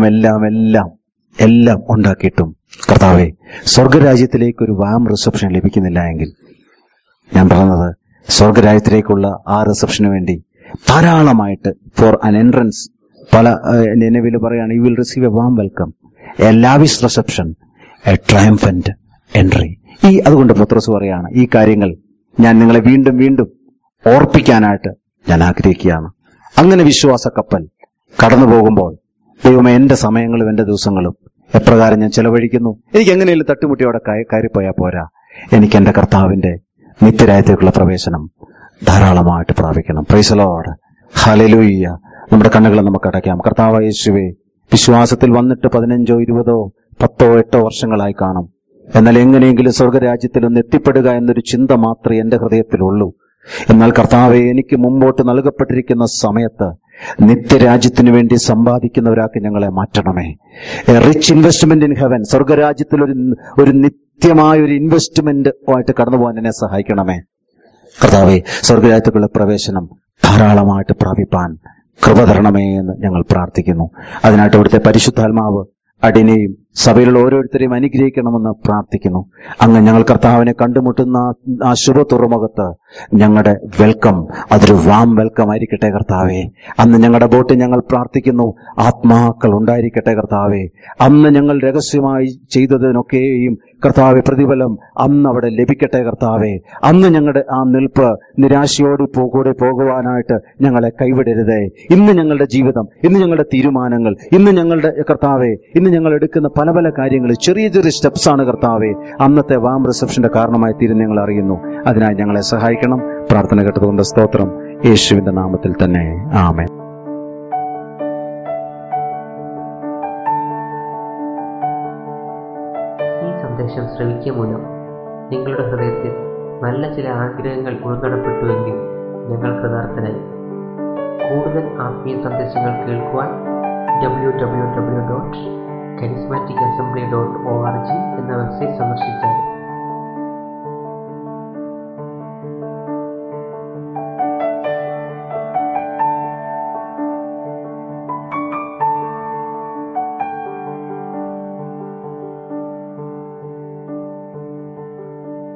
ഉണ്ടാക്കിയിട്ടും കർത്താവെ, സ്വർഗരാജ്യത്തിലേക്ക് ഒരു വാം റിസപ്ഷൻ ലഭിക്കുന്നില്ല എങ്കിൽ, ഞാൻ പറഞ്ഞത് സ്വർഗരാജ്യത്തിലേക്കുള്ള ആ റിസപ്ഷന് വേണ്ടി ധാരാളമായിട്ട് ഫോർ അൻ എൻട്രൻസ്, പല നിലവിൽ പറയാണ്, you will receive a warm welcome, a lavish reception, a triumphant entry. അതുകൊണ്ട് പത്രോസ് പറയാണ്, ഈ കാര്യങ്ങൾ ഞാൻ നിങ്ങളെ വീണ്ടും വീണ്ടും ഓർപ്പിക്കാനായിട്ട് ഞാൻ ആഗ്രഹിക്കുകയാണ്. അങ്ങനെ വിശ്വാസ കപ്പൽ കടന്നു പോകുമ്പോൾ, ദൈവമേ, എന്റെ സമയങ്ങളും എന്റെ ദിവസങ്ങളും എപ്രകാരം ഞാൻ ചെലവഴിക്കുന്നു, എനിക്ക് എങ്ങനെയും തട്ടുമുട്ടി അവിടെ കയറിപ്പോയാൽ പോരാ, എനിക്ക് എന്റെ കർത്താവിന്റെ നിത്യരാജ്യത്തേക്കുള്ള പ്രവേശനം ധാരാളമായിട്ട് പ്രാപിക്കണം. Praise the Lord, hallelujah. നമ്മുടെ കണ്ണുകളെ നമുക്ക് അടയ്ക്കാം. കർത്താവായ യേശുവേ, വിശ്വാസത്തിൽ വന്നിട്ട് 15 20 10 or 8 വർഷങ്ങളായി കാണും. എന്നാൽ എങ്ങനെയെങ്കിലും സ്വർഗരാജ്യത്തിൽ ഒന്ന് എത്തിപ്പെടുക എന്നൊരു ചിന്ത മാത്രമേ എന്റെ ഹൃദയത്തിലുള്ളൂ. എന്നാൽ കർത്താവെ, എനിക്ക് മുമ്പോട്ട് നൽകപ്പെട്ടിരിക്കുന്ന സമയത്ത് നിത്യരാജ്യത്തിനു വേണ്ടി സമ്പാദിക്കുന്നവരാക്കി ഞങ്ങളെ മാറ്റണമേ. A rich investment in heaven, സ്വർഗരാജ്യത്തിൽ ഒരു നിത്യമായ ഒരു ഇൻവെസ്റ്റ്മെന്റ് ആയിട്ട് കടന്നു പോകാൻ എന്നെ സഹായിക്കണമേ. കർത്താവെ, സ്വർഗരാജ്യത്തുള്ള പ്രവേശനം ധാരാളമായിട്ട് പ്രാപിപ്പാൻ കൃപ തരണമേ എന്ന് ഞങ്ങൾ പ്രാർത്ഥിക്കുന്നു. അതിനായിട്ട് ഇവിടുത്തെ പരിശുദ്ധാത്മാവ് അടിനെയും സഭയിലുള്ള ഓരോരുത്തരെയും അനുഗ്രഹിക്കണമെന്ന് പ്രാർത്ഥിക്കുന്നു. അങ്ങ് ഞങ്ങൾ കർത്താവിനെ കണ്ടുമുട്ടുന്ന ആ ശുഭ തുറമുഖത്ത് ഞങ്ങളുടെ വെൽക്കം അതൊരു വാം വെൽക്കം ആയിരിക്കട്ടെ കർത്താവേ. അന്ന് ഞങ്ങളുടെ ബോട്ട് ഞങ്ങൾ പ്രാർത്ഥിക്കുന്നു, ആത്മാക്കൾ ഉണ്ടായിരിക്കട്ടെ കർത്താവേ. അന്ന് ഞങ്ങൾ രഹസ്യമായി ചെയ്തതിനൊക്കെയും കർത്താവെ പ്രതിഫലം അന്ന് അവിടെ ലഭിക്കട്ടെ കർത്താവേ. അന്ന് ഞങ്ങളുടെ ആ നിൽപ്പ് നിരാശയോട് കൂടെ പോകുവാനായിട്ട് ഞങ്ങളെ കൈവിടരുതേ. ഇന്ന് ഞങ്ങളുടെ ജീവിതം, ഇന്ന് ഞങ്ങളുടെ തീരുമാനങ്ങൾ, ഇന്ന് ഞങ്ങളുടെ കർത്താവെ, ഇന്ന് ഞങ്ങൾ എടുക്കുന്ന പല പല കാര്യങ്ങൾ ചെറിയ ചെറിയ സ്റ്റെപ്സ് ആണ് കർത്താവെ അന്നത്തെ വാം റിസപ്ഷന്റെ കാരണമായി തീരുന്ന ഞങ്ങൾ അറിയുന്നു. അതിനായി ഞങ്ങളെ സഹായിക്കണം. പ്രാർത്ഥന കേട്ടതുകൊണ്ട് സ്തോത്രം. യേശുവിന്റെ നാമത്തിൽ തന്നെ ആമേൻ. ഈ സന്ദേശം ശ്രവിക്കുക മൂലം നിങ്ങളുടെ ഹൃദയത്തിൽ നല്ല ചില ആഗ്രഹങ്ങൾ ഉൾനടപ്പെട്ടുവെങ്കിൽ ഞങ്ങൾ കൃതാർത്ഥരായി. കൂടുതൽ ആത്മീയ സന്ദേശങ്ങൾ കേൾക്കുവാൻ www.charismaticassembly.org എന്ന വെബ്സൈറ്റ് സന്ദർശിച്ചാൽ